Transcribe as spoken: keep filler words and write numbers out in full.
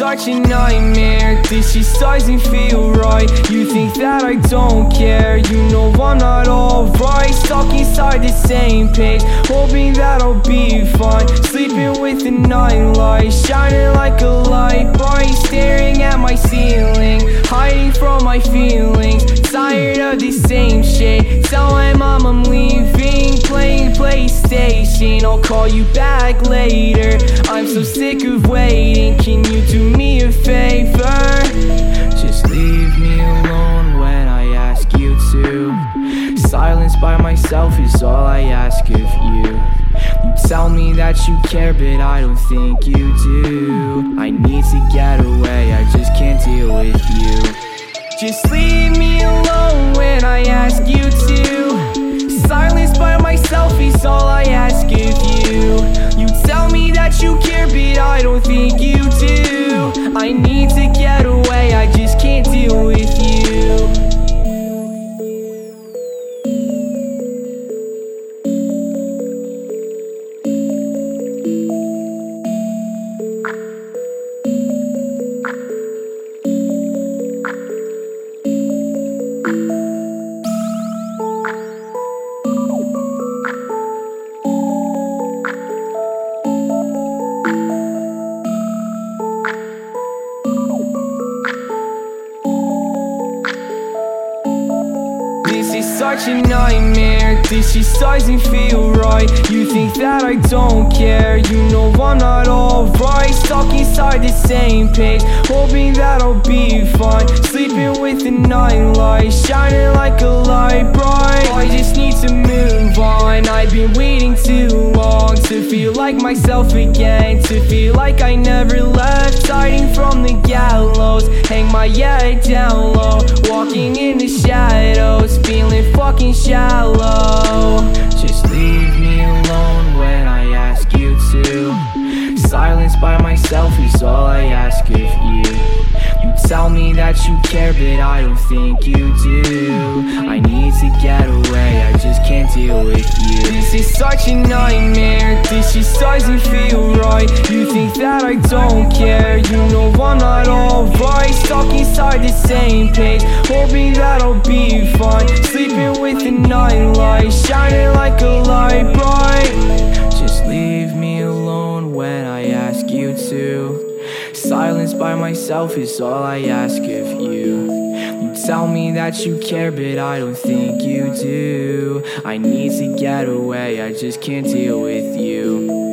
such a nightmare. This just doesn't feel right. You think that I don't care. You know I'm not alright. Stuck inside the same page, hoping that I'll be fine. Sleeping with the nightlight shining like a light bright, staring at my ceiling, hiding from my feelings. Tired of the same shit. Tell my mom I'm leaving, playing PlayStation. I'll call you back later. I'm so sick of waiting. Can you do me a favor? Just leave me alone when I ask you to. Silence by myself is all I ask of you. You tell me that you care, but I don't think you do. I need to get away, I just can't deal with you. Just leave me alone when I ask you to. Silence by myself is all I ask of you. You tell me that you care, but I don't think you do. I need to get away, I just can't deal with you. This is such a nightmare. This just doesn't feel right. You think that I don't care. You know I'm not alright. Stuck inside the same page, hoping that I'll be fine. Sleeping with the nightlight shining like a light bright. I just need to move on. I've been waiting too long to feel like myself again, to feel like I never left. Hiding from the gallows, hang my head down low, walking in the shadows, feeling fucking shallow. Just leave me alone when I ask you to. Silence by myself is all I ask of you. You tell me that you care, but I don't think you do. I need to get away, I just can't deal with you. This is such a nightmare. This just doesn't feel right. You think that I don't care. You know I'm not alright. Stuck inside the same page, hoping that I'll be fine. Sleeping with the nightlight shining like a light bright. Just leave me alone when I ask you to. Silence by myself is all I ask of you. You tell me that you care, but I don't think you do. I need to get away, I just can't deal with you.